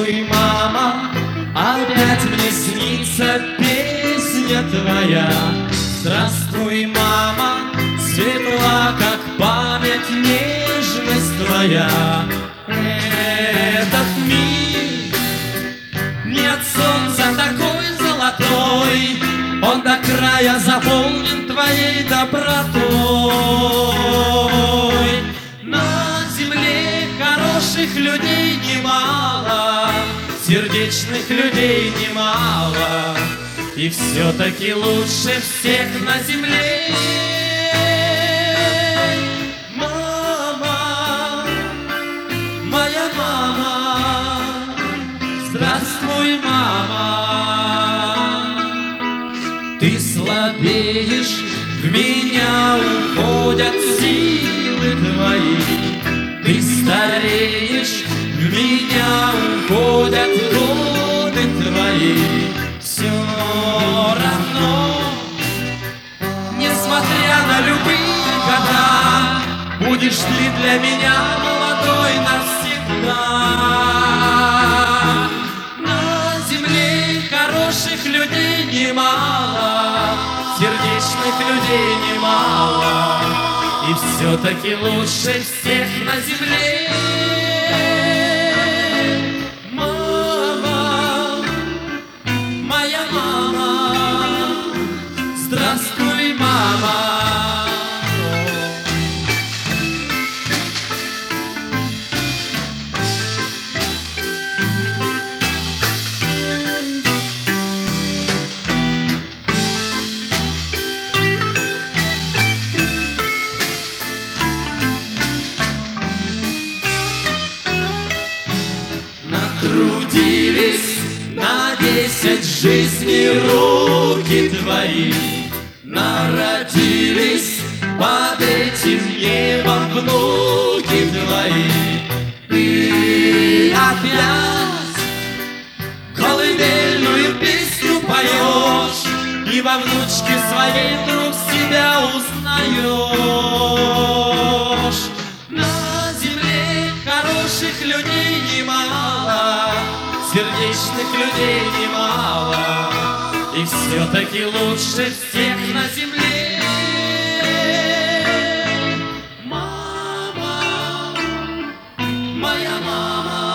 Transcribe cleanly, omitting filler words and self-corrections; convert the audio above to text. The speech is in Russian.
Здравствуй, мама, опять мне снится песня твоя. Здравствуй, мама, светла, как память, нежность твоя. Этот мир не от солнца такой золотой, он до края заполнен твоей добротой. На земле хороших людей немало, сердечных людей немало, и все-таки лучше всех на земле мама, моя мама. Здравствуй, мама. Ты слабеешь, в меня уходят силы твои. Ты стареешь, в меня уходят годы твои. Все равно, несмотря на любые года, будешь ли для меня молодой навсегда. На земле хороших людей немало, сердечных людей немало, и все-таки лучше всех на земле мама, моя мама. Здравствуй, мама. Трудились на 10 жизней руки твои, народились под этим небом внуки твои. Ты опять колыбельную песню поешь, и во внучке своей вдруг себя узнаешь. На земле хороших людей немало, сердечных людей немало, и все-таки лучше всех на земле мама, моя мама.